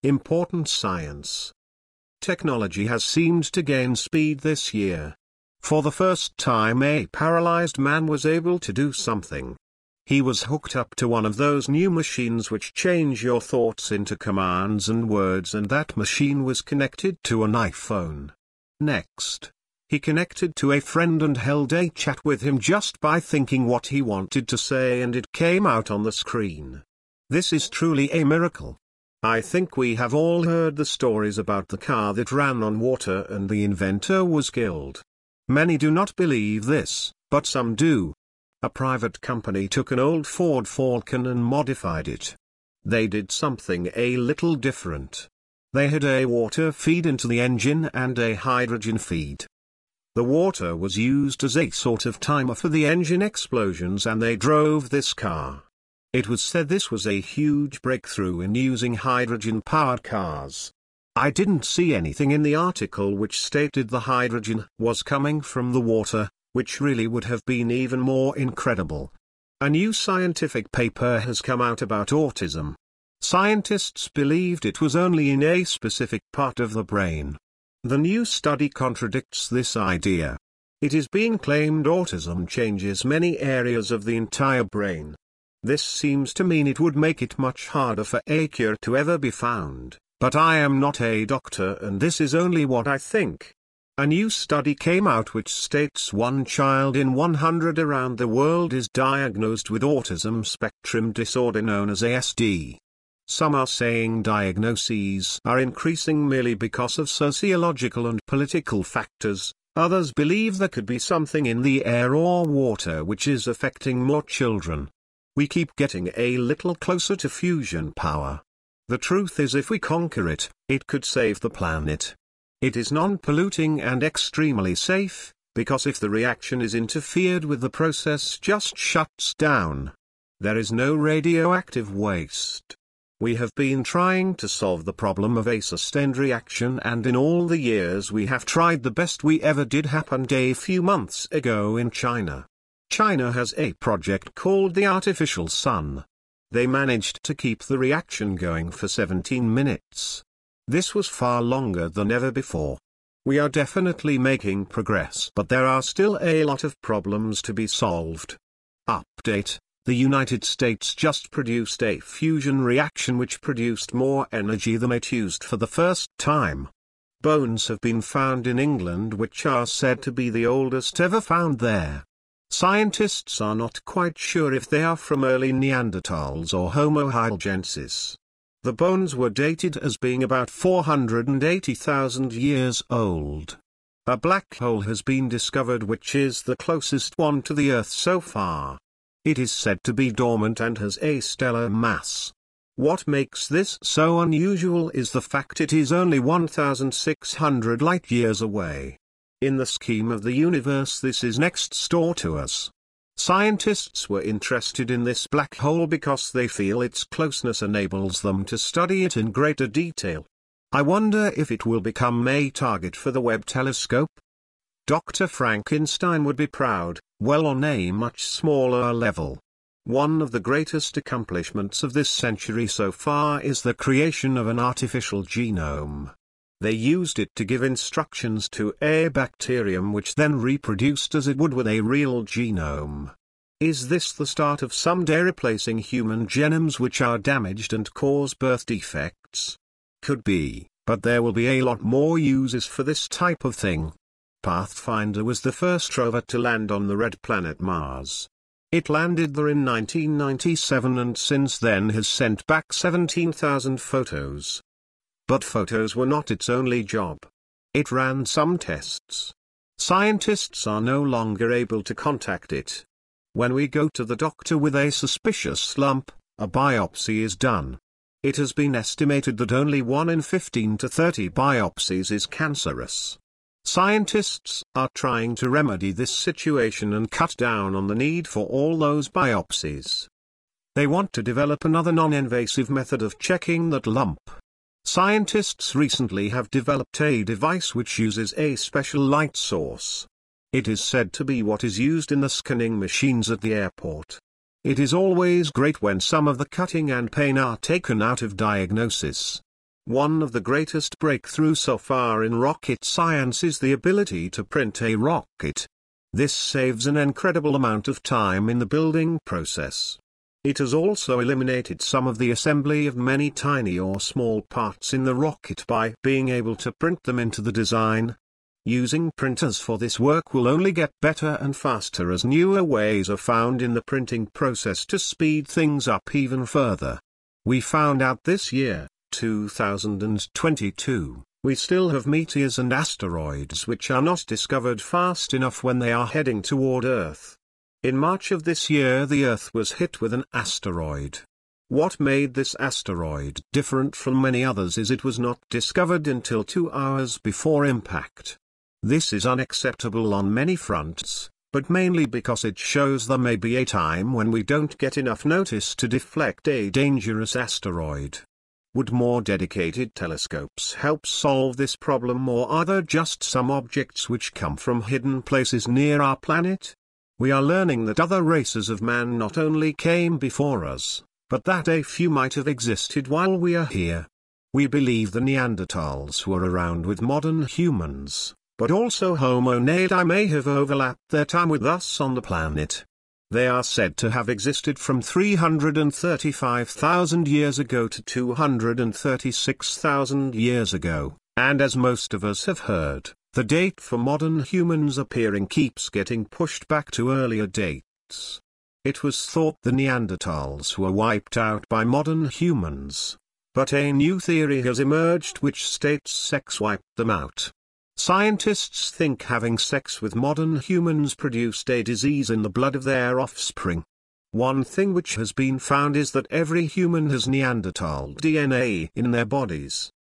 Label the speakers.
Speaker 1: Important science. Technology has seemed to gain speed this year. For the first time a paralyzed man was able to do something. He was hooked up to one of those new machines which change your thoughts into commands and words, and that machine was connected to an iPhone. Next, he connected to a friend and held a chat with him just by thinking what he wanted to say, and it came out on the screen. This is truly a miracle. I think we have all heard the stories about the car that ran on water and the inventor was killed. Many do not believe this, but some do. A private company took an old Ford Falcon and modified it. They did something a little different. They had a water feed into the engine and a hydrogen feed. The water was used as a sort of timer for the engine explosions, and they drove this car. It was said this was a huge breakthrough in using hydrogen-powered cars. I didn't see anything in the article which stated the hydrogen was coming from the water, which really would have been even more incredible. A new scientific paper has come out about autism. Scientists believed it was only in a specific part of the brain. The new study contradicts this idea. It is being claimed autism changes many areas of the entire brain. This seems to mean it would make it much harder for a cure to ever be found, but I am not a doctor and this is only what I think. A new study came out which states 1 child in 100 around the world is diagnosed with autism spectrum disorder known as ASD. Some are saying diagnoses are increasing merely because of sociological and political factors, others believe there could be something in the air or water which is affecting more children. We keep getting a little closer to fusion power. The truth is, if we conquer it, it could save the planet. It is non-polluting and extremely safe, because if the reaction is interfered with, the process just shuts down. There is no radioactive waste. We have been trying to solve the problem of a sustained reaction, and in all the years we have tried, the best we ever did happened a few months ago in China. China has a project called the Artificial Sun. They managed to keep the reaction going for 17 minutes. This was far longer than ever before. We are definitely making progress, but there are still a lot of problems to be solved. Update: the United States just produced a fusion reaction which produced more energy than it used for the first time. Bones have been found in England which are said to be the oldest ever found there. Scientists are not quite sure if they are from early Neanderthals or Homo heidelbergensis. The bones were dated as being about 480,000 years old. A black hole has been discovered which is the closest one to the Earth so far. It is said to be dormant and has a stellar mass. What makes this so unusual is the fact it is only 1,600 light-years away. In the scheme of the universe, this is next door to us. Scientists were interested in this black hole because they feel its closeness enables them to study it in greater detail. I wonder if it will become a target for the Webb telescope? Dr. Frankenstein would be proud, well, on a much smaller level. One of the greatest accomplishments of this century so far is the creation of an artificial genome. They used it to give instructions to a bacterium which then reproduced as it would with a real genome. Is this the start of someday replacing human genomes which are damaged and cause birth defects? Could be, but there will be a lot more uses for this type of thing. Pathfinder was the first rover to land on the red planet Mars. It landed there in 1997 and since then has sent back 17,000 photos. But photos were not its only job. It ran some tests. Scientists are no longer able to contact it. When we go to the doctor with a suspicious lump, a biopsy is done. It has been estimated that only 1 in 15 to 30 biopsies is cancerous. Scientists are trying to remedy this situation and cut down on the need for all those biopsies. They want to develop another non-invasive method of checking that lump. Scientists recently have developed a device which uses a special light source. It is said to be what is used in the scanning machines at the airport. It is always great when some of the cutting and pain are taken out of diagnosis. One of the greatest breakthroughs so far in rocket science is the ability to print a rocket. This saves an incredible amount of time in the building process. It has also eliminated some of the assembly of many tiny or small parts in the rocket by being able to print them into the design. Using printers for this work will only get better and faster as newer ways are found in the printing process to speed things up even further. We found out this year, 2022, we still have meteors and asteroids which are not discovered fast enough when they are heading toward Earth. In March of this year the Earth was hit with an asteroid. What made this asteroid different from many others is it was not discovered until 2 hours before impact. This is unacceptable on many fronts, but mainly because it shows there may be a time when we don't get enough notice to deflect a dangerous asteroid. Would more dedicated telescopes help solve this problem, or are there just some objects which come from hidden places near our planet? We are learning that other races of man not only came before us, but that a few might have existed while we are here. We believe the Neanderthals were around with modern humans, but also Homo naledi may have overlapped their time with us on the planet. They are said to have existed from 335,000 years ago to 236,000 years ago, and as most of us have heard, the date for modern humans appearing keeps getting pushed back to earlier dates. It was thought the Neanderthals were wiped out by modern humans, but a new theory has emerged which states sex wiped them out. Scientists think having sex with modern humans produced a disease in the blood of their offspring. One thing which has been found is that every human has Neanderthal DNA in their bodies.